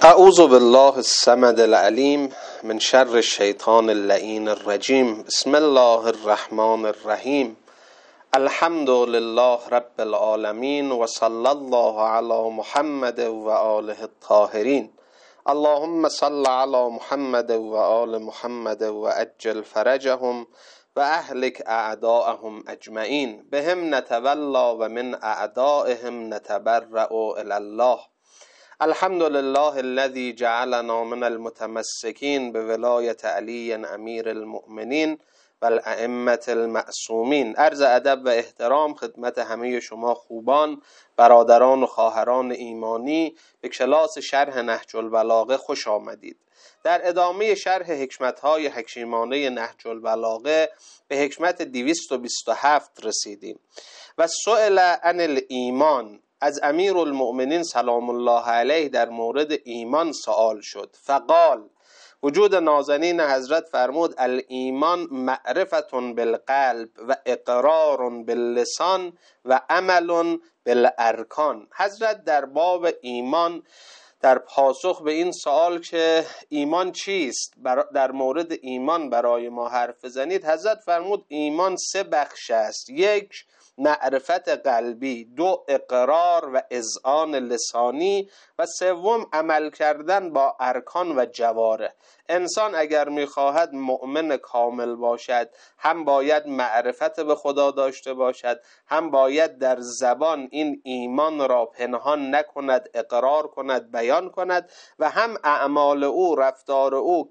اعوذ بالله الصمد العلیم من شر الشیطان اللعین الرجیم. بسم الله الرحمن الرحیم. الحمد لله رب العالمین و صلی الله علی محمد و آله الطاهرین. اللهم صل علی محمد و آل محمد و عجل فرجهم و اهلک اعداءهم اجمعین. بهم نتولا و من اعدائهم نتبرأ الی الله. الحمد لله الذي جعلنا من المتمسكين بولایت علی امیر المؤمنین و الائمة المعصومین. عرض ادب و احترام خدمت همه شما خوبان، برادران و خواهران ایمانی به کلاس شرح نهج البلاغه خوش آمدید. در ادامه شرح حکمت‌های حکیمانه نهج البلاغه به حکمت 227 رسیدیم. و سئل عن الایمان، از امیر المؤمنین سلام الله علیه در مورد ایمان سوال شد. فقال، وجود نازنین حضرت فرمود: الایمان معرفت بالقلب و اقرار باللسان و عمل بالارکان. حضرت در باب ایمان در پاسخ به این سوال که ایمان چیست، در مورد ایمان برای ما حرف بزنید، حضرت فرمود ایمان 3 بخش است: 1 معرفت قلبی، 2 اقرار و اذعان لسانی و 3 عمل کردن با ارکان و جوارح. انسان اگر میخواهد مؤمن کامل باشد، هم باید معرفت به خدا داشته باشد، هم باید در زبان این ایمان را پنهان نکند، اقرار کند، بیان کند، و هم اعمال او، رفتار او،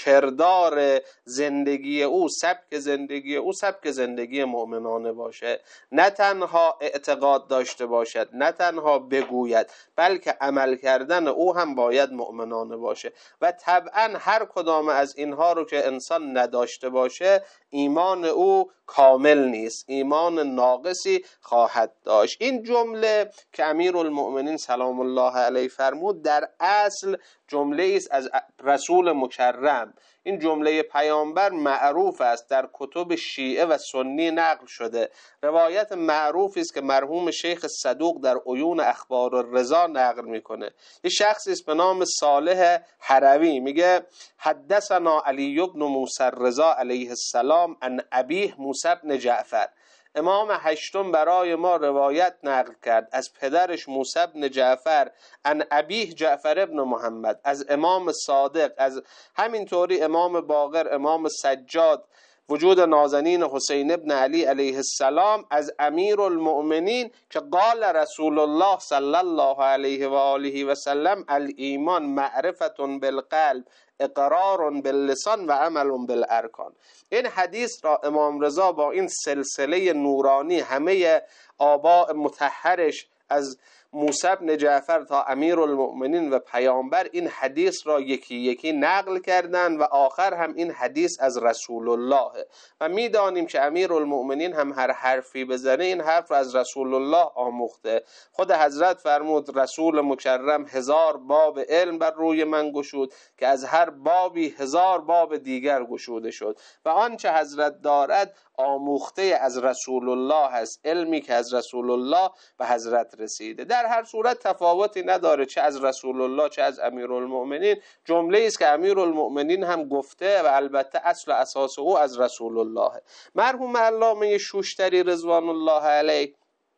کردار زندگی او، سبک زندگی او سبک زندگی مؤمنانه باشه. نه تنها اعتقاد داشته باشد، نه تنها بگوید، بلکه عمل کردن او هم باید مؤمنانه باشه. و طبعا هر کدام از اینها رو که انسان نداشته باشه، ایمان او کامل نیست، ایمان ناقصی خواهد داشت. این جمله که امیر المؤمنین سلام الله علیه فرمود در اصل جمله است از رسول مکرم. این جمله پیامبر معروف است، در کتب شیعه و سنی نقل شده. روایت معروفی است که مرحوم شیخ صدوق در عیون اخبار الرضا نقل میکنه. یه شخصی است به نام صالح حروی میگه: حدثنا علی بن موسی الرضا علیه السلام عن ابیه موسی بن جعفر. امام هشتم برای ما روایت نقل کرد از پدرش موسی بن جعفر، عن ابیه جعفر ابن محمد، از امام صادق، از همینطوری امام باقر، امام سجاد، وجود نازنین حسین ابن علی علیه السلام، از امیر المؤمنین که قال رسول الله صلی الله علیه و آله و سلم: الایمان معرفت بالقلب، اقرار باللسان و عمل بالارکان. این حدیث را امام رضا با این سلسله نورانی همه آباء مطهرش از موسی بن جعفر تا امیر المؤمنین و پیامبر این حدیث را یکی یکی نقل کردند و آخر هم این حدیث از رسول الله. و میدانیم که امیر المؤمنین هم هر حرفی بزنه این حرف را از رسول الله آموخته. خود حضرت فرمود رسول مکرم 1000 باب علم بر روی من گشود که از هر بابی 1000 باب دیگر گشوده شد. و آنچه حضرت دارد آموخته از رسول الله است، علمی که از رسول الله به حضرت رسیده. در هر صورت تفاوتی نداره، چه از رسول الله چه از امیرالمؤمنین. جمله است که امیرالمؤمنین هم گفته و البته اصل و اساس او از رسول الله. مرحوم علامه شوشتری رضوان الله علیه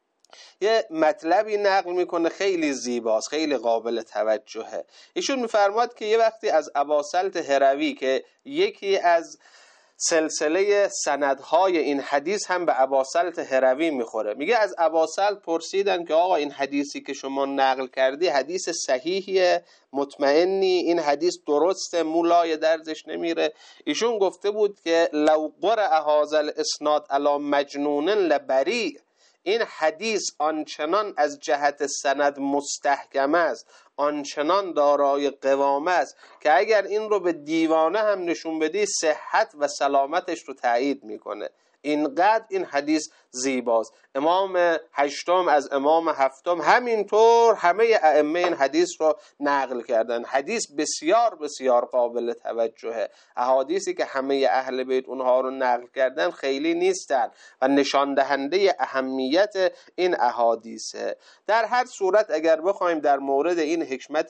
یه مطلبی نقل میکنه خیلی زیباست، خیلی قابل توجهه. ایشون میفرماد که یه وقتی از اباسلط هروی که یکی از سلسله سندهای این حدیث هم به اباسلط هروی میخوره، میگه از اباسلط پرسیدن که آقا این حدیثی که شما نقل کردی حدیث صحیحیه، مطمئنی این حدیث درسته، مولای درزش نمیره؟ ایشون گفته بود که لو قرأ هذا الاسناد علی مجنون لبریء. این حدیث آنچنان از جهت سند مستحکم است، آنچنان دارای قوامه است که اگر این رو به دیوانه هم نشون بدی صحت و سلامتش رو تایید میکنه. اینقدر این حدیث زیباست. امام هشتم از امام هفتم همینطور همه ائمه این حدیث رو نقل کردن. حدیث بسیار بسیار قابل توجهه. احادیثی که همه اهل بیت اونها رو نقل کردن خیلی نیستن و نشان دهنده اهمیت این احادیثه. در هر صورت اگر بخوایم در مورد این حکمت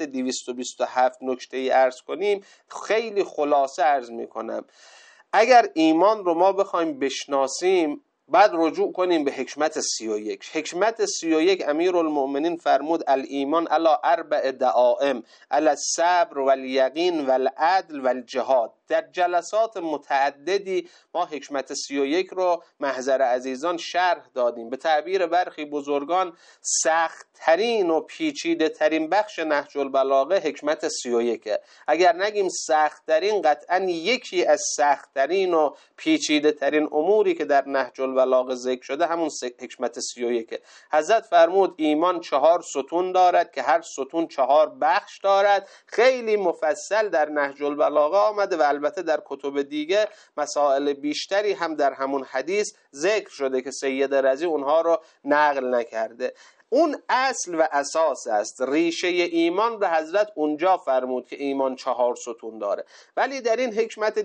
227 نکته عرض کنیم، خیلی خلاصه عرض میکنم. اگر ایمان رو ما بخوایم بشناسیم بعد رجوع کنیم به حکمت 31. حکمت 31 امیرالمؤمنین فرمود الایمان علی 4 دعائم علی الصبر والیقین والعدل والجهاد. در جلسات متعددی ما حکمت 31 رو محضر عزیزان شرح دادیم. به تعبیر برخی بزرگان سخت ترین و پیچیده ترین بخش نهج البلاغه حکمت 31. اگر نگیم سخت ترین، قطعا یکی از سخت ترین و پیچیده ترین اموری که در نهج البلاغه ذکر شده همون حکمت 31. حضرت فرمود ایمان 4 ستون دارد که هر ستون 4 بخش دارد. خیلی مفصل در نهج البلاغه آمده و البته در کتب دیگه مسائل بیشتری هم در همون حدیث ذکر شده که سید رضی اونها رو نقل نکرده. اون اصل و اساس است. ریشه ایمان رو حضرت اونجا فرمود که ایمان 4 ستون داره. ولی در این حکمت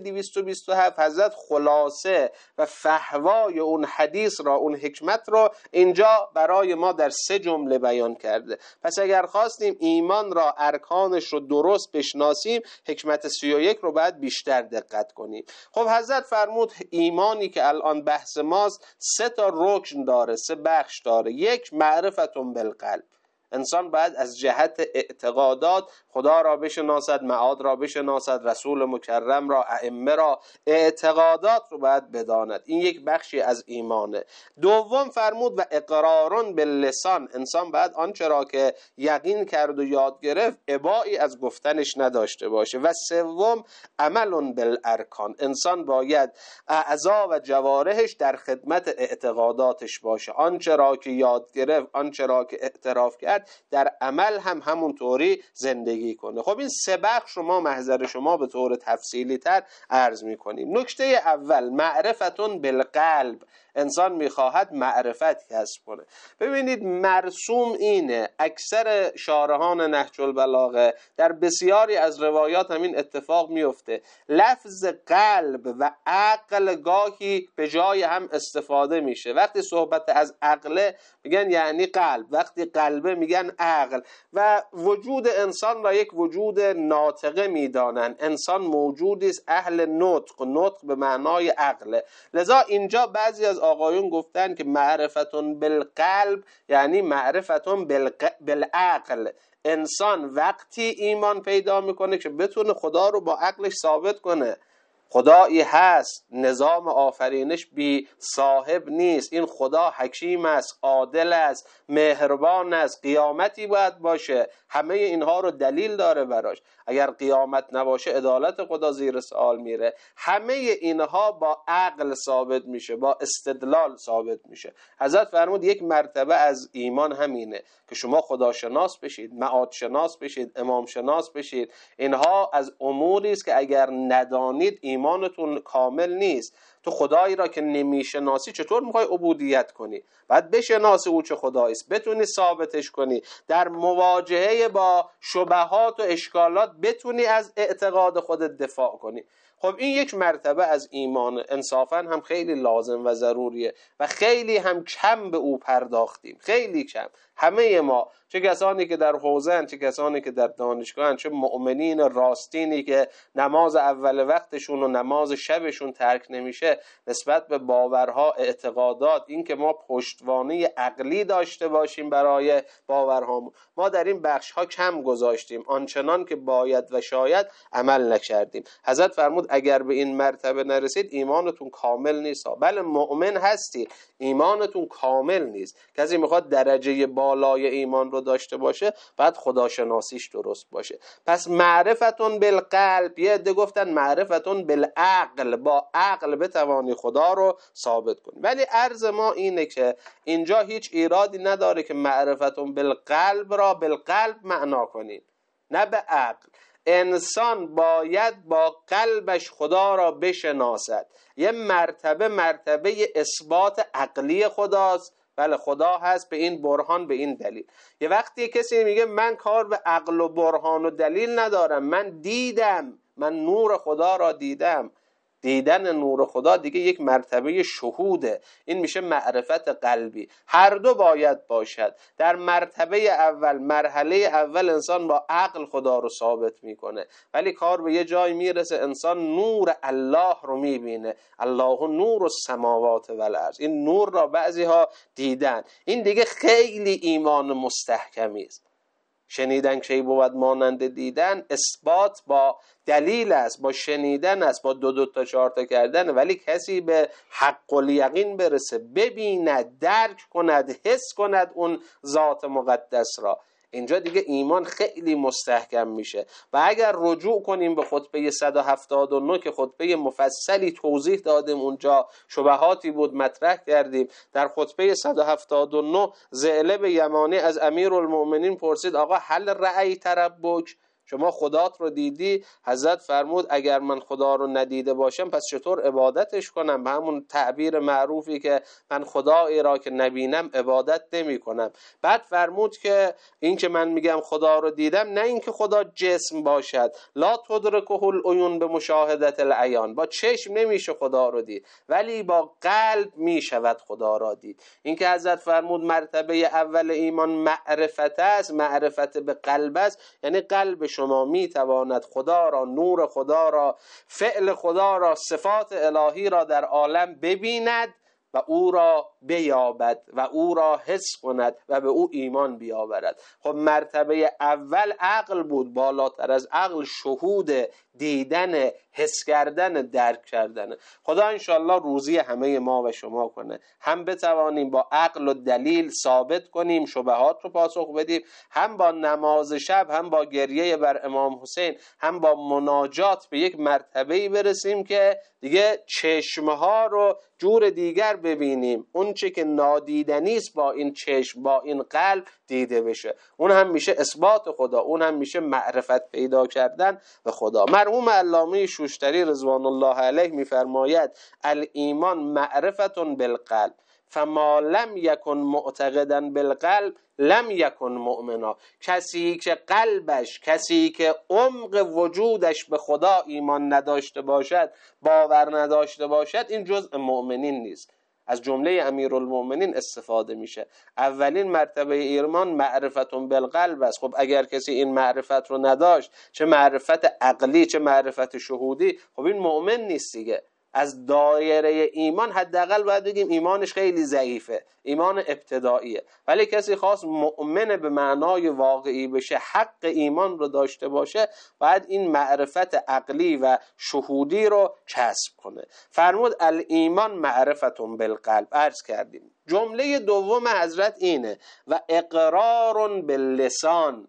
227 حضرت خلاصه و فحوای اون حدیث را، اون حکمت را اینجا برای ما در 3 جمله بیان کرده. پس اگر خواستیم ایمان را، ارکانش رو درست بشناسیم، حکمت 31 رو باید بیشتر دقت کنیم. خب حضرت فرمود ایمانی که الان بحث ماست 3 تا رکن داره، 3 بخش داره. یک، معرفت بالقلب. انسان باید از جهت اعتقادات خدا را بشناسد، معاد را بشناسد، رسول مکرم را، ائمه را، اعتقادات رو باید بداند. این یک بخشی از ایمانه. دوم فرمود و اقرارون باللسان. انسان باید آنچه را که یقین کرد و یاد گرفت ابایی از گفتنش نداشته باشه. و سوم عمل بالارکان. انسان باید اعضا و جوارحش در خدمت اعتقاداتش باشه. آنچه را که یاد گرفت، آنچه را که اعتراف کرد، در عمل هم همونطوری زندگی کنه. خب این 3 بخش رو ما محضر شما به طور تفصیلی تر عرض میکنیم. نکته اول معرفتون بالقلب. انسان میخواهد معرفت کسب کنه. ببینید مرسوم اینه، اکثر شارحان نهج البلاغه در بسیاری از روایات همین اتفاق میفته، لفظ قلب و عقل گاهی به جای هم استفاده میشه. وقتی صحبت از عقل میگن یعنی قلب، وقتی قلبه میگن عقل. و وجود انسان را یک وجود ناطقه میدانن. انسان موجودی است اهل نطق، نطق به معنای عقل. لذا اینجا بعضی از آقایون گفتن که معرفتون بالقلب یعنی معرفتون بالعقل. انسان وقتی ایمان پیدا میکنه که بتونه خدا رو با عقلش ثابت کنه. خدایی هست، نظام آفرینش بی صاحب نیست، این خدا حکیم است، عادل است، مهربان است، قیامتی باید باشه، همه اینها رو دلیل داره براش. اگر قیامت نباشه عدالت خدا زیر سوال میره. همه اینها با عقل ثابت میشه، با استدلال ثابت میشه. حضرت فرمود یک مرتبه از ایمان همینه که شما خداشناس بشید، معاد شناس بشید، امام شناس بشید. اینها از اموری است که اگر ندانید ایمانتون کامل نیست. تو خدایی را که نمیشناسی چطور میخوای عبودیت کنی؟ باید بشناسی او چه خدایی است، بتونی ثابتش کنی، در مواجهه با شبهات و اشکالات بتونی از اعتقاد خودت دفاع کنی. خب این یک مرتبه از ایمان، انصافا هم خیلی لازم و ضروریه و خیلی هم کم به او پرداختیم، خیلی کم. همه ما، چه کسانی که در حوزه‌اند، چه کسانی که در دانشگاهند، چه مؤمنین راستینی که نماز اول وقتشون و نماز شبشون ترک نمیشه، نسبت به باورها، اعتقادات، این که ما پشتوانه عقلی داشته باشیم برای باورهامون، ما در این بخش‌ها کم گذاشتیم، آنچنان که باید و شاید عمل نکردیم. حضرت فرمود اگر به این مرتبه نرسید ایمانتون کامل نیست. بله مؤمن هستی، ایمانتون کامل نیست. کسی میخواد درجه بالای ایمان رو داشته باشه بعد خداشناسیش درست باشه. پس معرفتون بالقلب، یه عده گفتن معرفتون بالعقل، با عقل بتوانی خدا رو ثابت کنی. ولی عرض ما اینه که اینجا هیچ ایرادی نداره که معرفتون بالقلب را بالقلب معنا کنید. نه به عقل. انسان باید با قلبش خدا را بشناسد. یه مرتبه اثبات عقلی خداست. بله خدا هست به این برهان، به این دلیل. یه وقتی کسی میگه من کار به عقل و برهان و دلیل ندارم، من دیدم، من نور خدا را دیدم. دیدن نور خدا دیگه یک مرتبه شهوده، این میشه معرفت قلبی. هر دو باید باشد. در مرتبه اول، مرحله اول، انسان با عقل خدا رو ثابت میکنه، ولی کار به یه جای میرسه انسان نور الله رو میبینه. الله نور السماوات و الارض. این نور را بعضی ها دیدن. این دیگه خیلی ایمان مستحکمی است. شنیدن کی بود مانند دیدن؟ اثبات با دلیل است، با شنیدن است، با دو تا چهار تا کردن. ولی کسی به حق الیقین برسه، ببیند، درک کند، حس کند اون ذات مقدس را، اینجا دیگه ایمان خیلی مستحکم میشه. و اگر رجوع کنیم به خطبه 179 که خطبه مفصلی توضیح دادیم، اونجا شبهاتی بود مطرح کردیم. در خطبه 179 ذئلب یمانی از امیرالمؤمنین پرسید آقا هل رأیت ربک؟ شما خدات رو دیدی؟ حضرت فرمود اگر من خدا رو ندیده باشم پس چطور عبادتش کنم؟ به همون تعبیر معروفی که من خدایی را که نبینم عبادت نمی کنم. بعد فرمود که این که من میگم خدا رو دیدم، نه اینکه خدا جسم باشد، لا تدرکه العیون به مشاهدت العیان، با چشم نمیشه خدا رو دید، ولی با قلب میشود خدا را دید. این که حضرت فرمود مرتبه اول ایمان معرفت است، معرفت به قلب است، یعنی قلب شما میتواند خدا را، نور خدا را، فعل خدا را، صفات الهی را در عالم ببیند و او را بیابد و او را حس کند و به او ایمان بیاورد. خب مرتبه اول عقل بود، بالاتر از عقل شهود، دیدن، حس کردن، درک کردن. خدا انشالله روزی همه ما و شما کنه، هم بتوانیم با عقل و دلیل ثابت کنیم، شبهات رو پاسخ بدیم، هم با نماز شب، هم با گریه بر امام حسین، هم با مناجات به یک مرتبه‌ای برسیم که دیگه چشمها رو جور دیگر ببینیم. اون چه که نادیدنی است با این چشم، با این قلب دیده بشه. اون هم میشه اثبات خدا، اون هم میشه معرفت پیدا کردن به خدا. مرحوم علامه شوشتری رضوان الله علیه میفرماید الایمان معرفت بالقلب فما لم یکن معتقدا بالقلب لم یکن مؤمنا. کسی که قلبش، کسی که عمق وجودش به خدا ایمان نداشته باشد، باور نداشته باشد، این جزء مؤمنین نیست. از جمله امیرالمؤمنین استفاده میشه. اولین مرتبه ایمان معرفت بالقلب است. خب اگر کسی این معرفت رو نداشت، چه معرفت عقلی چه معرفت شهودی، خب این مؤمن نیست دیگه. از دایره ایمان حداقل باید بگیم ایمانش خیلی ضعیفه، ایمان ابتداییه. ولی کسی خواست مؤمن به معنای واقعی بشه، حق ایمان رو داشته باشه، باید این معرفت عقلی و شهودی رو کسب کنه. فرمود الایمان معرفت بالقلب. عرض کردیم جمله دوم حضرت اینه و اقرار باللسان.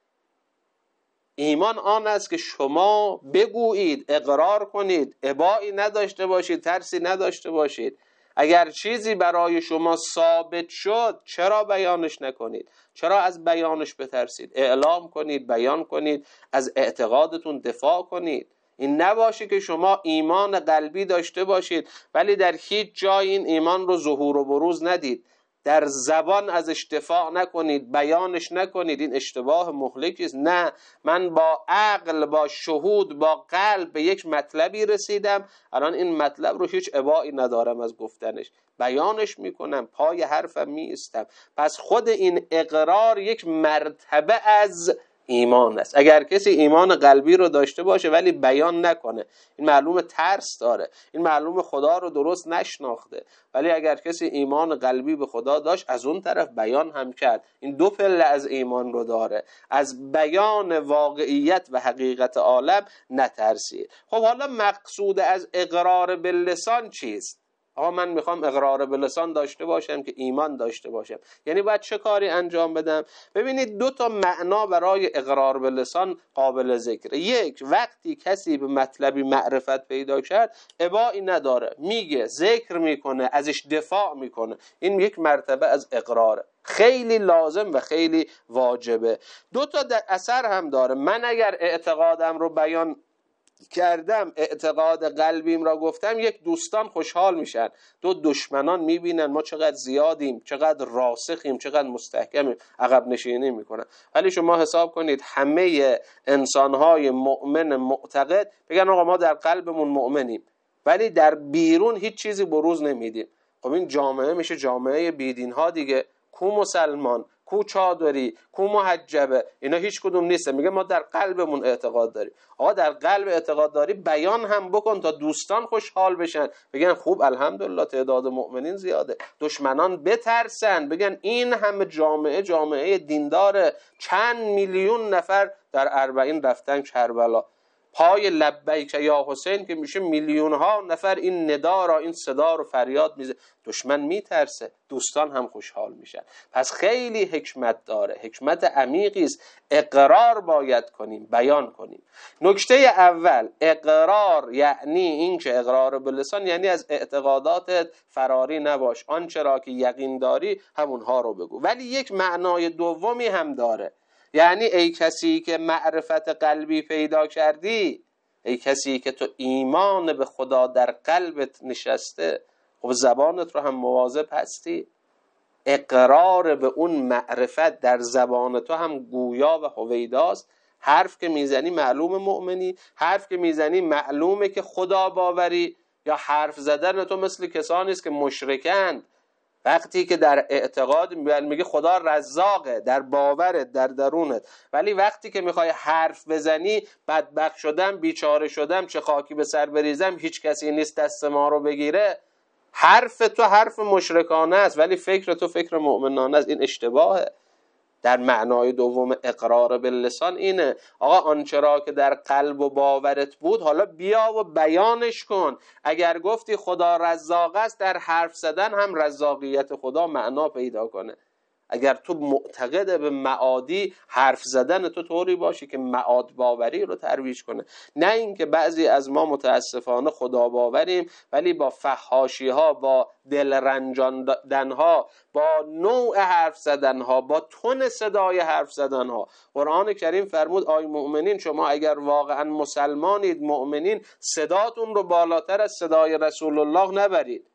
ایمان آن است که شما بگویید، اقرار کنید، ابایی نداشته باشید، ترسی نداشته باشید. اگر چیزی برای شما ثابت شد چرا بیانش نکنید؟ چرا از بیانش بترسید؟ اعلام کنید، بیان کنید، از اعتقادتون دفاع کنید. این نباشه که شما ایمان قلبی داشته باشید ولی در هیچ جای این ایمان رو ظهور و بروز ندید، در زبان ازش دفاع نکنید، بیانش نکنید. این اشتباه مهلکی است. نه، من با عقل، با شهود، با قلب به یک مطلبی رسیدم، الان این مطلب رو هیچ ابایی ندارم از گفتنش، بیانش میکنم، پای حرفم میستم. پس خود این اقرار یک مرتبه از ایمان است. اگر کسی ایمان قلبی رو داشته باشه ولی بیان نکنه، این معلومه ترس داره، این معلومه خدا رو درست نشناخته. ولی اگر کسی ایمان قلبی به خدا داشت، از اون طرف بیان هم کرد، این دو پله از ایمان رو داره. از بیان واقعیت و حقیقت عالم نترسید. خب حالا مقصود از اقرار باللسان چیست؟ آقا من میخوام اقرار به لسان داشته باشم که ایمان داشته باشم، یعنی باید چه کاری انجام بدم؟ ببینید دو تا معنا برای اقرار به لسان قابل ذکره. یک، وقتی کسی به مطلبی معرفت پیدا کرد ابایی نداره، میگه، ذکر میکنه، ازش دفاع میکنه، این یک مرتبه از اقراره، خیلی لازم و خیلی واجبه. دو تا اثر هم داره. من اگر اعتقادم رو بیان کردم، اعتقاد قلبیم را گفتم، یک دوستان خوشحال میشن، دو دشمنان میبینن ما چقدر زیادیم، چقدر راسخیم، چقدر مستحکمیم، عقب نشینی میکنن. ولی شما حساب کنید همه انسانهای مؤمن معتقد بگن آقا ما در قلبمون مؤمنیم ولی در بیرون هیچ چیزی بروز نمیدیم. خب این جامعه میشه جامعه بیدین ها دیگه. کو مسلمان، کو چادری، کو محجبه، اینا هیچ کدوم نیست. میگه ما در قلبمون اعتقاد داریم. آقا در قلب اعتقاد داری بیان هم بکن تا دوستان خوشحال بشن، بگن خوب الحمدلله تعداد مؤمنین زیاده، دشمنان بترسن، بگن این همه جامعه دینداره، چند میلیون نفر در 40 رفتن کربلا، پای لبیک یا حسین که میشه میلیون ها نفر این ندا را، این صدا رو فریاد میزه، دشمن میترسه، دوستان هم خوشحال میشن. پس خیلی حکمت داره، حکمت عمیقی است. اقرار باید کنیم، بیان کنیم. نکته اول، اقرار یعنی این که اقرار به لسان یعنی از اعتقاداتت فراری نباش، آنچه را که یقین داری همونها رو بگو. ولی یک معنای دومی هم داره، یعنی ای کسی که معرفت قلبی پیدا کردی، ای کسی که تو ایمان به خدا در قلبت نشسته، خب زبانت رو هم مواظب هستی، اقرار به اون معرفت در زبان تو هم گویا و هویداست. حرف که میزنی معلوم مؤمنی، حرف که میزنی معلومه که خدا باوری. یا حرف زدن تو مثل کسانی است که مشرکند، وقتی که در اعتقاد میگه خدا رزاقه، در باورت، در درونت، ولی وقتی که میخوای حرف بزنی، بدبخت شدم، بیچاره شدم، چه خاکی به سر بریزم، هیچ کسی نیست دست ما رو بگیره، حرف تو حرف مشرکانه است ولی فکر تو فکر مؤمنانه است. این اشتباهه. در معنای دوم اقرار باللسان اینه آقا آنچه را که در قلب و باورت بود حالا بیا و بیانش کن. اگر گفتی خدا رزاق است، در حرف زدن هم رزاقیت خدا معنا پیدا کنه. اگر تو معتقد به معادی، حرف زدن تو طوری باشه که معاد باوری رو ترویج کنه. نه اینکه بعضی از ما متاسفانه خدا باوریم ولی با فحاشی ها، با دل رنجاندن ها، با نوع حرف زدن ها، با تون صدای حرف زدن ها. قرآن کریم فرمود آی مؤمنین، شما اگر واقعا مسلمانید، مؤمنین، صداتون رو بالاتر از صدای رسول الله نبرید.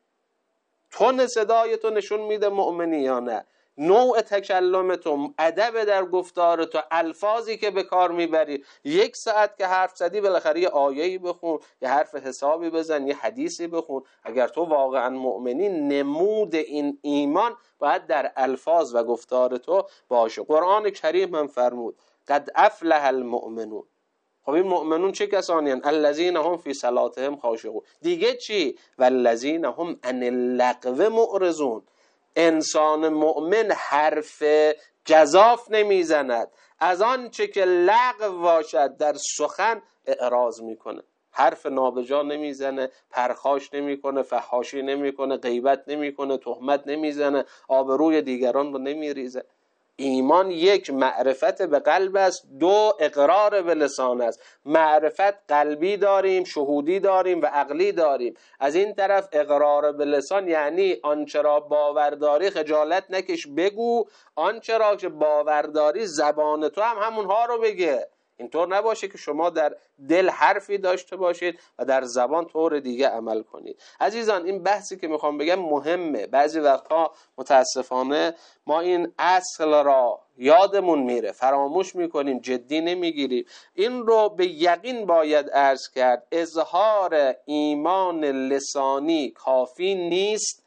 تون صدای تو نشون میده مؤمنی یا نه. نوع تکلم تو، ادب در گفتار تو، الفاظی که به کار میبری. 1 ساعت که حرف زدی بالاخره یه آیه‌ای بخون، یه حرف حسابی بزن، یه حدیثی بخون. اگر تو واقعا مؤمنی، نمود این ایمان باید در الفاظ و گفتار تو باشه. قرآن کریم هم فرمود قد افلح المؤمنون. خب این مؤمنون چه کسانی هستند؟ الذین هم فی صلاتهم خاشعون. دیگه چی؟ والذین هم عن اللغو معرضون. انسان مؤمن حرف گزاف نمیزند، از آن چه که لغو باشد در سخن اعراض میکنه. حرف نابجا نمیزنه، پرخاش نمیکنه، فحاشی نمیکنه، غیبت نمیکنه، تهمت نمیزنه، آبروی دیگران رو نمیریزه. ایمان 1 معرفت به قلب است، 2 اقرار به لسان است. معرفت قلبی داریم، شهودی داریم و عقلی داریم. از این طرف اقرار به لسان یعنی آنچه را باورداری خجالت نکش بگو، آنچه را که باورداری زبان تو هم همونها رو بگه. اینطور نباشه که شما در دل حرفی داشته باشید و در زبان طور دیگه عمل کنید. عزیزان این بحثی که میخوام بگم مهمه. بعضی وقتها متاسفانه ما این اصل را یادمون میره، فراموش میکنیم، جدی نمیگیریم. این رو به یقین باید عرض کرد. اظهار ایمان لسانی کافی نیست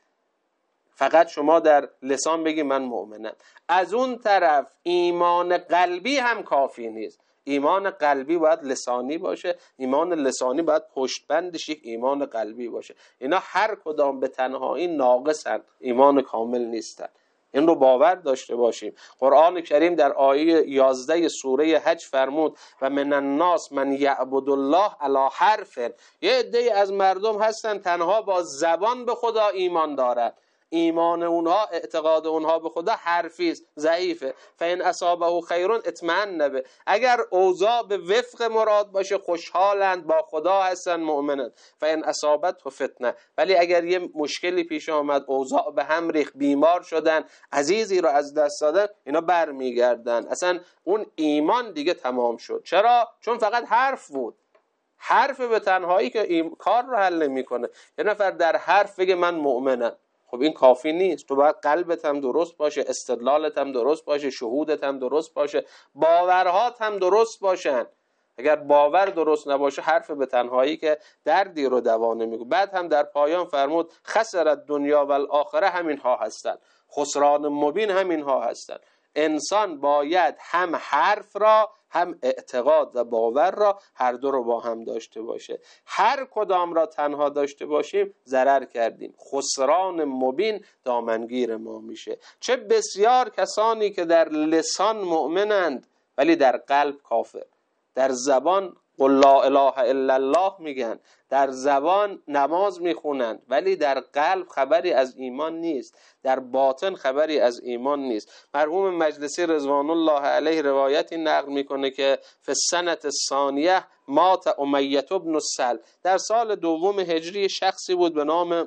فقط شما در لسان بگی من مؤمنم. از اون طرف ایمان قلبی هم کافی نیست. ایمان قلبی باید لسانی باشه، ایمان لسانی باید پشتبندش یک ایمان قلبی باشه. اینا هر کدام به تنهایی ناقصن، ایمان کامل نیستن. این رو باور داشته باشیم. قرآن کریم در آیه 11 سوره حج فرمود و من الناس من یعبد الله علی حرف. یه عده‌ای از مردم هستن تنها با زبان به خدا ایمان دارند، ایمان اونها، اعتقاد اونها به خدا حرفی است، ضعیفه. فإن اصابه خیر اطمئن به، اگر اوضاع به وفق مراد باشه خوشحالند، با خدا هستن، مؤمنند. فإن اصابته فتنه، ولی اگر یه مشکلی پیش آمد، اوضاع به هم ریخت، بیمار شدن، عزیزی رو از دست دادن، اینا برمیگردن. اصلا اون ایمان دیگه تمام شد. چرا؟ چون فقط حرف بود. حرف به تنهایی که کار رو حل نمی‌کنه. یه نفر در حرف بگه من مؤمنم، خب این کافی نیست. تو باید قلبت هم درست باشه، استدلالت هم درست باشه، شهودت هم درست باشه، باورهات هم درست باشن. اگر باور درست نباشه حرف به تنهایی که دردی رو دوا نمیکنه. بعد هم در پایان فرمود خسرت دنیا و الاخره، همین ها هستن، خسران مبین همین ها هستن. انسان باید هم حرف را هم اعتقاد و باور را هر دو رو با هم داشته باشه. هر کدام را تنها داشته باشیم ضرر کردیم، خسران مبین دامنگیر ما میشه. چه بسیار کسانی که در لسان مؤمنند ولی در قلب کافر، در زبان قل لا اله الا الله میگن، در زبان نماز میخونن ولی در قلب خبری از ایمان نیست، در باطن خبری از ایمان نیست. مرحوم مجلسی رضوان الله علیه روایتی نقل میکنه که فی السنة الثانیه مات امیة بن السل، در سال دوم هجری شخصی بود به نام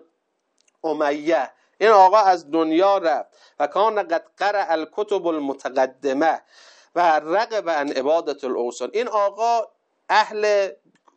امیه. این آقا از دنیا رفت و کان قد قرأ الکتب المتقدمه و رغب عن عبادت الاوثان. این آقا اهل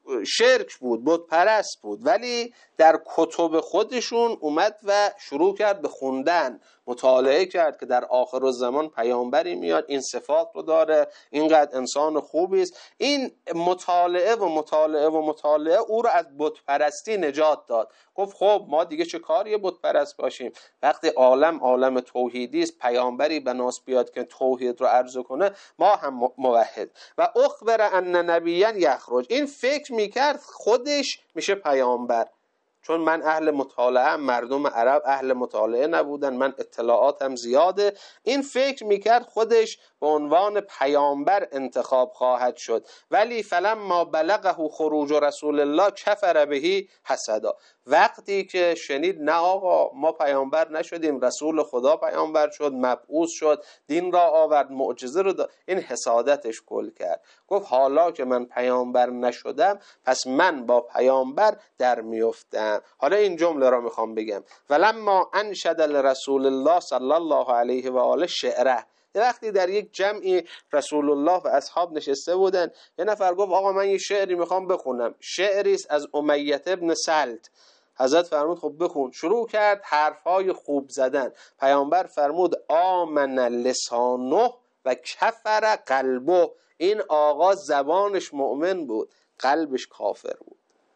شرک بود، بت پرست بود، ولی در کتب خودشون اومد و شروع کرد به خوندن، مطالعه کرد که در آخر الزمان پیامبری میاد، این صفات رو داره، اینقدر انسان خوبی است. این مطالعه و مطالعه و مطالعه او رو از بت پرستی نجات داد. گفت خب ما دیگه چه کاری بت پرست باشیم، وقتی عالم توحیدی است، پیامبری بناس بیاد که توحید رو عرضه کنه، ما هم موحد. و اخبر ان نبیا یخرج، این فکر میکرد خودش میشه پیامبر. چون من اهل مطالعه، مردم عرب اهل مطالعه نبودن، من اطلاعاتم زیاده، این فکر میکرد خودش به عنوان پیامبر انتخاب خواهد شد. ولی فلما بلغه خروج رسول الله کفر بهی حسدا، وقتی که شنید نه آقا ما پیامبر نشدیم، رسول خدا پیامبر شد، مبعوث شد، دین را آورد، معجزه رو داد، این حسادتش کل کرد. گفت حالا که من پیامبر نشدم پس من با پیامبر در میافتم. حالا این جمله را میخوام بگم، ولما انشد لرسول الله صلی الله علیه و آله شعره. وقتی در یک جمعی رسول الله و اصحاب نشسته بودن، یه نفر گفت آقا من یه شعری میخوام بخونم، شعری است از امیة ابن سلت. حضرت فرمود خب بخون. شروع کرد حرفهای خوب زدن. پیامبر فرمود آمن لسانه و کفر قلبه، این آقا زبانش مؤمن بود، قلبش کافر بود،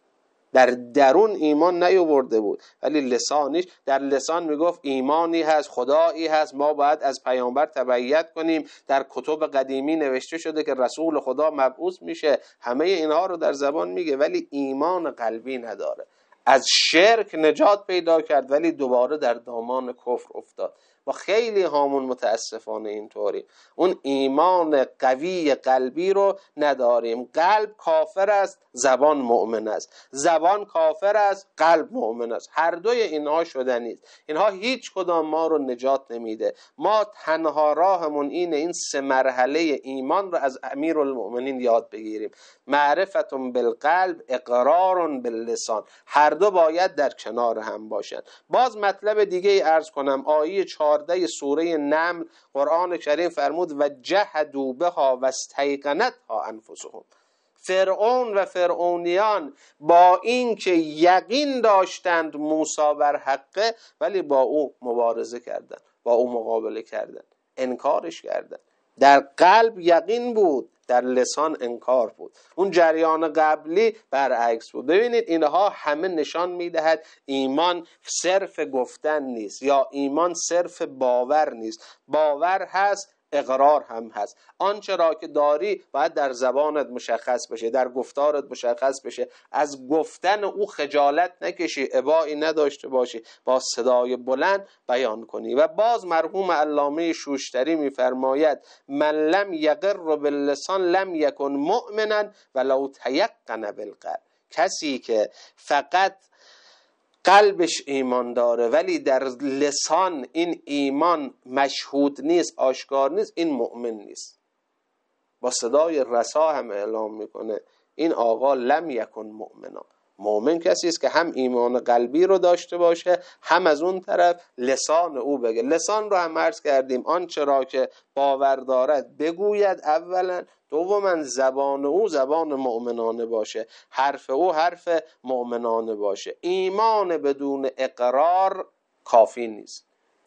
در درون ایمان نیاورده بود، ولی لسانش، در لسان میگفت ایمانی هست، خدایی هست، ما باید از پیامبر تبعیت کنیم، در کتب قدیمی نوشته شده که رسول خدا مبعوث میشه، همه اینها رو در زبان میگه، ولی ایمان قلبی نداره. از شرک نجات پیدا کرد ولی دوباره در دامان کفر افتاد. و خیلی هامون متاسفانه اینطوری اون ایمان قوی قلبی رو نداریم. قلب کافر است، زبان مؤمن است، زبان کافر است، قلب مؤمن است. هر دوی اینها شدنی است. اینها هیچ کدام ما رو نجات نمیده. ما تنها راهمون اینه این 3 مرحله ایمان رو از امیرالمؤمنین یاد بگیریم. معرفت بالقلب، اقرار باللسان، هر دو باید در کنار هم باشن. باز مطلب دیگه ای عرض کنم. آیه 14 سوره نمل قرآن کریم فرمود و جحدوا بها و استیقنتها انفسهم. فرعون و فرعونیان با این که یقین داشتند موسی بر حقه، ولی با او مبارزه کردند، با او مقابله کردند، انکارش کردند. در قلب یقین بود، در لسان انکار بود. اون جریان قبلی برعکس بود. ببینید اینها همه نشان میدهد ایمان صرف گفتن نیست، یا ایمان صرف باور نیست. باور هست، اقرار هم هست. آنچه را که داری باید در زبانت مشخص بشه، در گفتارت مشخص بشه، از گفتن او خجالت نکشی، ابایی نداشته باشی، با صدای بلند بیان کنی. و باز مرحوم علامه شوشتری میفرماید من لم یقر باللسان لم یکن مؤمنا ولو تیقن بالقلب. کسی که فقط قلبش ایمان داره ولی در لسان این ایمان مشهود نیست، آشکار نیست، این مؤمن نیست. با صدای رسا هم اعلام میکنه این آقا لم یکن مؤمنا. مؤمن کسی است که هم ایمان قلبی رو داشته باشه، هم از اون طرف لسان او بگه. لسان رو هم عرض کردیم آنچه را که باور دارد بگوید اولا، دوما زبان او زبان مؤمنانه باشه، حرف او حرف مؤمنانه باشه. ایمان بدون اقرار کافی نیست.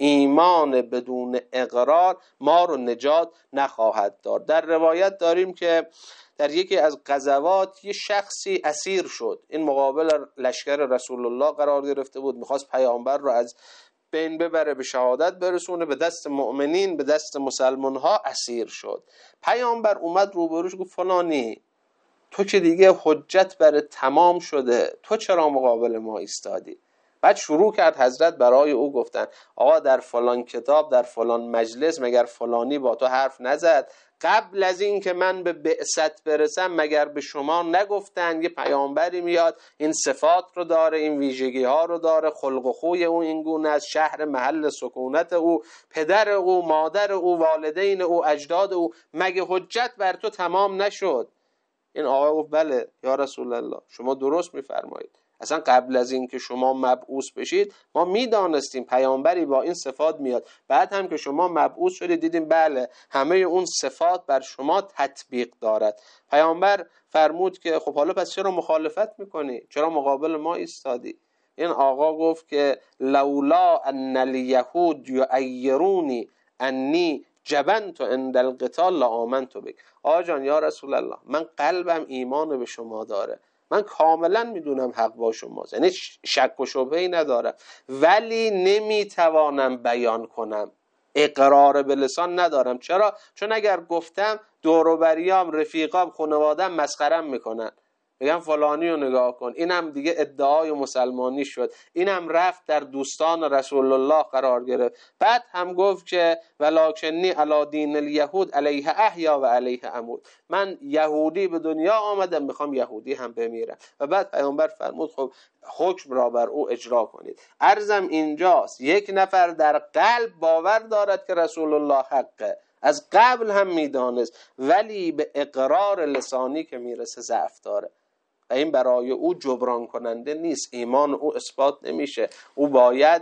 ایمان بدون اقرار ما رو نجات نخواهد داد. در روایت داریم که در یکی از غزوات یه شخصی اسیر شد. این مقابل لشکر رسول الله قرار گرفته بود، میخواست پیامبر رو از بین ببره، به شهادت برسونه، به دست مؤمنین، به دست مسلمان ها اسیر شد. پیامبر اومد روبروش گفت فلانی تو که دیگه حجت بر تمام شده، تو چرا مقابل ما ایستادی؟ بعد شروع کرد حضرت برای او گفتن آقا در فلان کتاب در فلان مجلس مگر فلانی با تو حرف نزد؟ قبل از این که من به بعثت برسم مگر به شما نگفتن یه پیامبری میاد این صفات رو داره، این ویژگی ها رو داره، خلق و خوی او این گونه است، شهر محل سکونت او، پدر او، مادر او، والدین او، اجداد او، مگه حجت بر تو تمام نشد؟ این آقا گفت بله یا رسول الله شما درست میفرمایید. اصلا قبل از این که شما مبعوث بشید ما میدانستیم پیامبری با این صفات میاد، بعد هم که شما مبعوث شدید دیدیم بله همه اون صفات بر شما تطبیق دارد. پیامبر فرمود که خب حالا پس چرا مخالفت میکنی؟ چرا مقابل ما ایستادی؟ این آقا گفت که لولا ان الیهود یعیرونی انی جبنت عند القتال لآمنت بک. آقا جان یا رسول الله من قلبم ایمان به شما داره، من کاملا میدونم حق با شماست، یعنی شک و شبهه‌ای ندارم، ولی نمیتوانم بیان کنم، اقرار به لسان ندارم. چرا؟ چون اگر گفتم دور و بریام، رفیقام، خانواده‌ام مسخرم میکنن، میگم فلانی رو نگاه کن، اینم دیگه ادعای مسلمانی شد، اینم رفت در دوستان رسول الله قرار گرفت. بعد هم گفت که ولکنی علی دین الیهود علیه احیا و علیه اموت، من یهودی به دنیا آمدم میخوام یهودی هم بمیرم. و بعد پیامبر فرمود خب حکم را بر او اجرا کنید. عرضم اینجاست یک نفر در قلب باور دارد که رسول الله حقه، از قبل هم میدانست، ولی به اقرار لسانی که میرسه ضعف داره و این برای او جبران کننده نیست، ایمان او اثبات نمیشه. او باید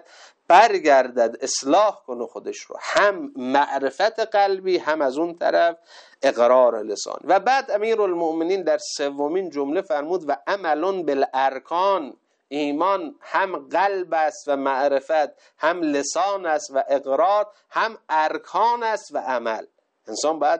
برگردد اصلاح کنه خودش رو، هم معرفت قلبی هم از اون طرف اقرار لسان. و بعد امیرالمؤمنین در سومین جمله فرمود و عمل بالارکان، ایمان هم قلب است و معرفت، هم لسان است و اقرار، هم ارکان است و عمل. انسان باید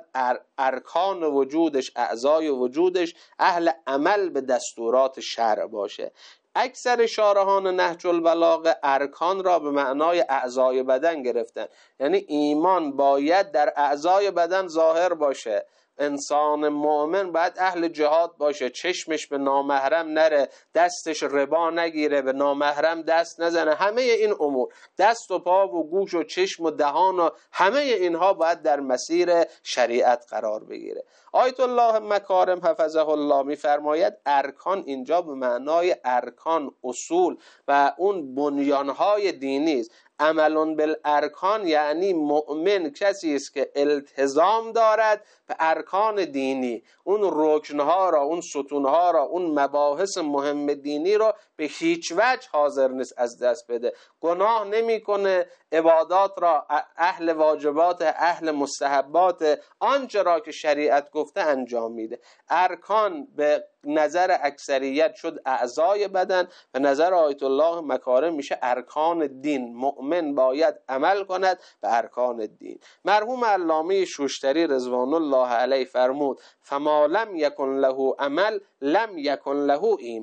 ارکان وجودش، اعضای وجودش اهل عمل به دستورات شرع باشه. اکثر شارحان نهج البلاغه ارکان را به معنای اعضای بدن گرفتن، یعنی ایمان باید در اعضای بدن ظاهر باشه. انسان مؤمن باید اهل جهاد باشه، چشمش به نامحرم نره، دستش ربا نگیره، به نامحرم دست نزنه، همه این امور، دست و پا و گوش و چشم و دهان و همه اینها باید در مسیر شریعت قرار بگیره. آیت الله مکارم حفظه الله میفرماید ارکان اینجا به معنای ارکان، اصول و اون بنیانهای دینی است. عمل بالارکان یعنی مؤمن کسی است که التزام دارد به ارکان دینی، اون رکنها را، اون ستونها را، اون مباحث مهم دینی را به هیچ وجه حاضر نیست از دست بده. گناه نمیکنه، عبادات را، اهل واجبات، اهل مستحبات، آنچه را که شریعت گفته انجام میده. ارکان به نظر اکثریت شد اعضای بدن، به نظر آیت الله مکارم میشه ارکان دین. مؤمن باید عمل کند به ارکان دین. مرحوم علامه شوشتری رضوان الله علیه فرمود فما لم یکن له عمل لم یکن له ایمان.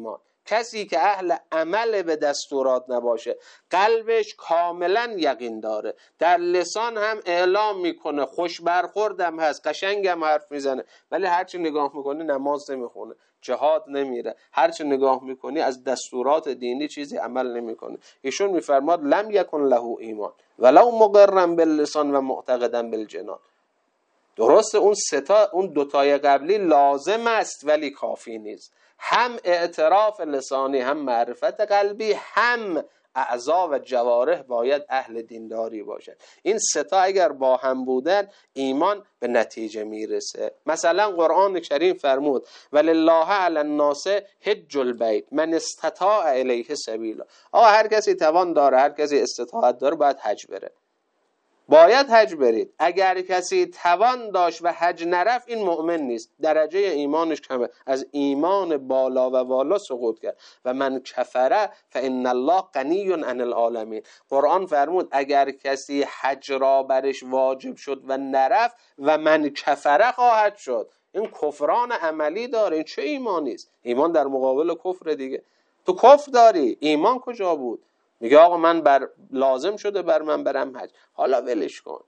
کسی که اهل عمل به دستورات نباشه، قلبش کاملا یقین داره، در لسان هم اعلام میکنه، خوش برخوردم هست، قشنگم حرف میزنه، ولی هرچی نگاه میکنی نماز نمیخونه، جهاد نمیره، هرچی نگاه میکنی از دستورات دینی چیزی عمل نمیکنه. ایشون میفرماد لم یکن له ایمان ولو مقرا باللسان و معتقدا بالجنان. درسته اون دوتای قبلی لازم است ولی کافی نیست. هم اعتراف لسانی، هم معرفت قلبی، هم اعضا و جوارح باید اهل دینداری باشد. این ستا اگر با هم بودن ایمان به نتیجه میرسه. مثلا قرآن کریم فرمود ولله علی الناس حج البیت من استطاع الیه سبیلا. هر کسی توان داره، هر کسی استطاعت داره باید حج بره، باید حج برید. اگر کسی توان داشت و حج نرفت این مؤمن نیست، درجه ایمانش کمه، از ایمان بالا و والا سقوط کرد. و من کفره فان الله غنی عن العالمین. قرآن فرمود اگر کسی حج را برش واجب شد و نرفت و من کفره خواهد شد. این کفران عملی داره. این چه ایمانی است؟ ایمان در مقابل کفر دیگه. تو کفر داری، ایمان کجا بود؟ میگه آقا من لازم شده بر من برم حج. حالا ولش کن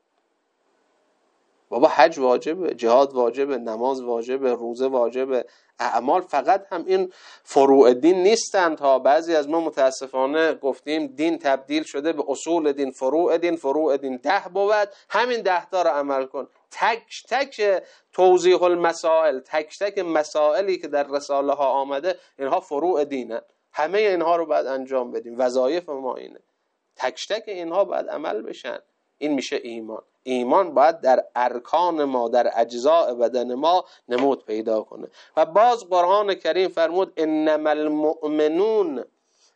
بابا، حج واجبه، جهاد واجبه، نماز واجبه، روزه واجبه، اعمال فقط هم این فروع دین نیستند ها. بعضی از ما متاسفانه گفتیم دین تبدیل شده به اصول دین، فروع دین 10 بود، همین 10 تا رو عمل کن. تک تک توضیح المسائل، تک تک مسائلی که در رساله ها آمده اینها فروع دینه، همه اینها رو باید انجام بدیم، وظایف ما اینه، تک تک اینها باید عمل بشن. این میشه ایمان. ایمان باید در ارکان ما، در اجزاء بدن ما نمود پیدا کنه. و باز قرآن کریم فرمود انما المؤمنون،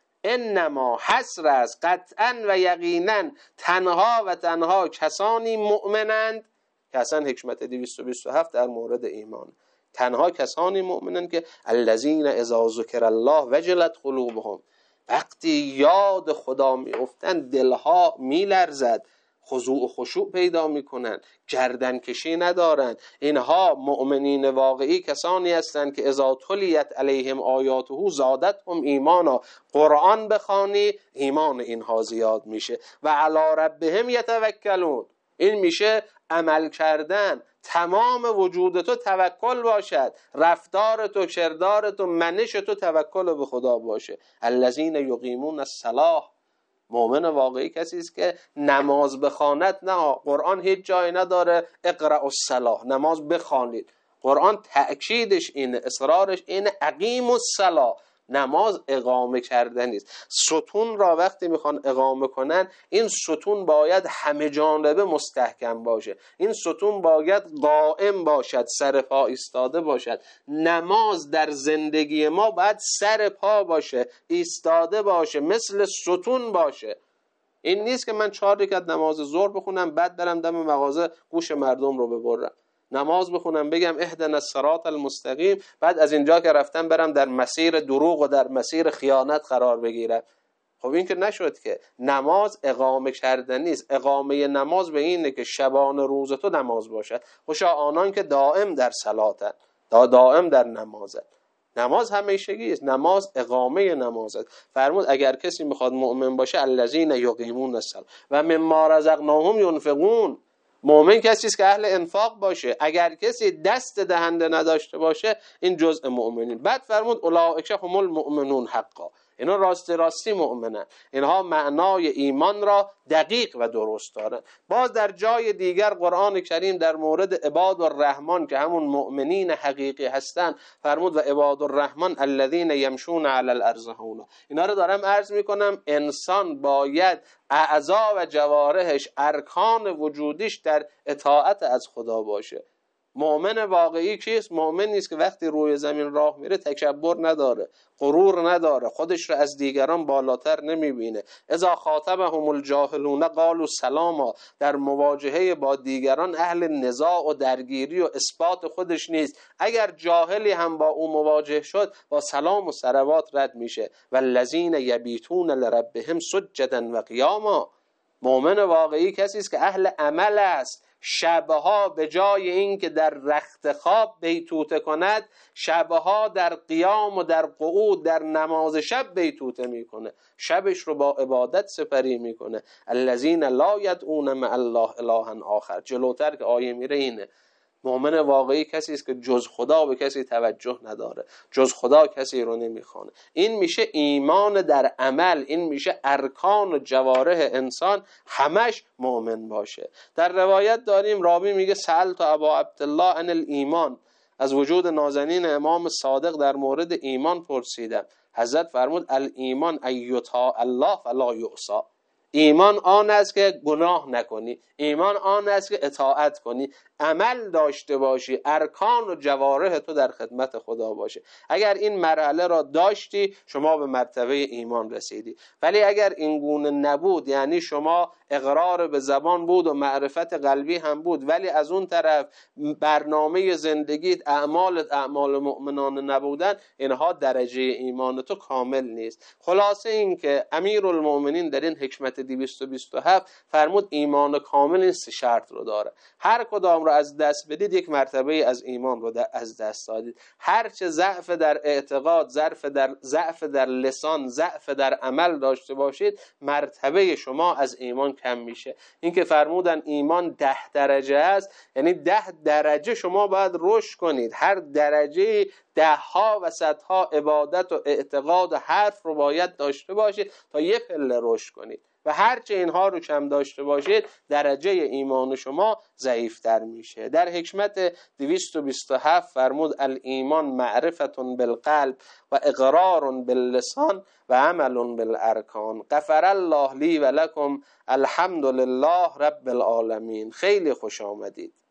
انما حصر است، قطعا و یقینا تنها و تنها کسانی مؤمنند که اصلا حکمت 227 در مورد ایمان، تنها کسانی مؤمنند که الذین اذا ذکر الله وجلت قلوبهم، وقتی یاد خدا میافتند دلها میلرزد، خضوع و خشوع پیدا میکنن، گردن کشی ندارن. اینها مؤمنین واقعی کسانی هستند که اذا تلیت علیهم آیاته زادتهم ایمانا، قرآن بخوانی ایمان اینها زیاد میشه. و علی ربهم یتوکلون، این میشه عمل کردن، تمام وجود تو توکل باشد، رفتار تو، کردار تو، منش تو توکل به خدا باشه. الذین یقیمون الصلاة، مؤمن واقعی کسی است که نماز بخواند. نه، قرآن هیچ جایی نداره اقرأ الصلاة، نماز بخوانید. قرآن تأکیدش اینه، اصرارش اینه اقیم الصلاة، نماز اقامه کردن است. ستون را وقتی میخوان اقامه کنن، این ستون باید همه جانبه مستحکم باشه، این ستون باید قائم باشد، سر پا ایستاده باشد. نماز در زندگی ما باید سر پا باشه، ایستاده باشه، مثل ستون باشه. این نیست که من 4 رکعت نماز ظهر بخونم بعد برم دم مغازه گوش مردم رو ببرم، نماز بخونم بگم اهدنا الصراط المستقیم، بعد از اینجا که رفتم برم در مسیر دروغ و در مسیر خیانت قرار بگیرم. خب این که نشد که. نماز اقامه کردن نیست. اقامه نماز به اینه که شبان روز تو نماز باشد. خوشا آنان که دائم در صلاتن، دائم در نمازن. نماز همیشگی است، نماز اقامه نماز است. فرمود اگر کسی میخواد مؤمن باشه الذین یقیمون الصلاة و مما رزقناهم ینفقون، مؤمن کسی است که اهل انفاق باشه. اگر کسی دست دهنده نداشته باشه این جزء مؤمنین. بعد فرمود اولئک هم المؤمنون حقا، اینا راستی مؤمنن، اینها معنای ایمان را دقیق و درست دارن. باز در جای دیگر قرآن کریم در مورد عباد الرحمن که همون مؤمنین حقیقی هستن فرمود و عباد الرحمن الذین یمشون علی الارض هونا. اینا رو دارم عرض میکنم، انسان باید اعضا و جوارحش، ارکان وجودیش در اطاعت از خدا باشه. مؤمن واقعی کیست؟ مؤمن نیست که وقتی روی زمین راه میره تکبر نداره، غرور نداره، خودش رو از دیگران بالاتر نمیبینه. اذا خاطبهم الجاهلون قالوا سلاما، در مواجهه با دیگران اهل نزاع و درگیری و اثبات خودش نیست. اگر جاهلی هم با او مواجه شد با سلام و صلوات رد میشه. والذین یبیتون لربهم سجدا و قیاما، مؤمن واقعی کسی است که اهل عمل است، شبها به جای این که در رخت خواب بیتوته کند، شبها در قیام و در قعود در نماز شب بیتوته میکنه، شبش رو با عبادت سپری میکنه. الذین لا یدعون مع الله الها آخر. جلوتر که آیه میره اینه، مؤمن واقعی کسی است که جز خدا به کسی توجه نداره، جز خدا کسی رو نمیخوانه. این میشه ایمان در عمل، این میشه ارکان و جوارح انسان همش مؤمن باشه. در روایت داریم راوی میگه سألت ابا عبدالله عن الایمان، از وجود نازنین امام صادق در مورد ایمان پرسیدم. حضرت فرمود الایمان ان یطاع الله فلا یعصی. ایمان آن است که گناه نکنی، ایمان آن است که اطاعت کنی، عمل داشته باشی، ارکان و جوارح تو در خدمت خدا باشه. اگر این مرحله را داشتی شما به مرتبه ایمان رسیدی. ولی اگر این گونه نبود، یعنی شما اقرار به زبان بود و معرفت قلبی هم بود، ولی از اون طرف برنامه زندگیت اعمال مؤمنان نبودن، اینها درجه ایمان تو کامل نیست. خلاصه این که امیرالمؤمنین در این حکمت 227 فرمود ایمان کامل این 3 شرط رو داره. هر کدام رو از دست بدید یک مرتبه از ایمان رو از دست دادید. هر چه ضعف در اعتقاد، ضعف در لسان، ضعف در عمل داشته باشید، مرتبه شما از ایمان کم میشه. این که فرمودن ایمان 10 درجه است، یعنی 10 درجه شما باید رشد کنید. هر درجه 10 ها و 100 ها عبادت و اعتقاد و حرف رو باید داشته باشید تا یه پله رشد کنید. و هرچه اینها رو کم داشته باشید درجه ایمان شما ضعیفتر میشه. در حکمت 227 فرمود الایمان معرفة بالقلب و اقرار باللسان و عمل بالارکان. غفر الله لی و لکم، الحمد لله رب العالمین. خیلی خوش آمدید.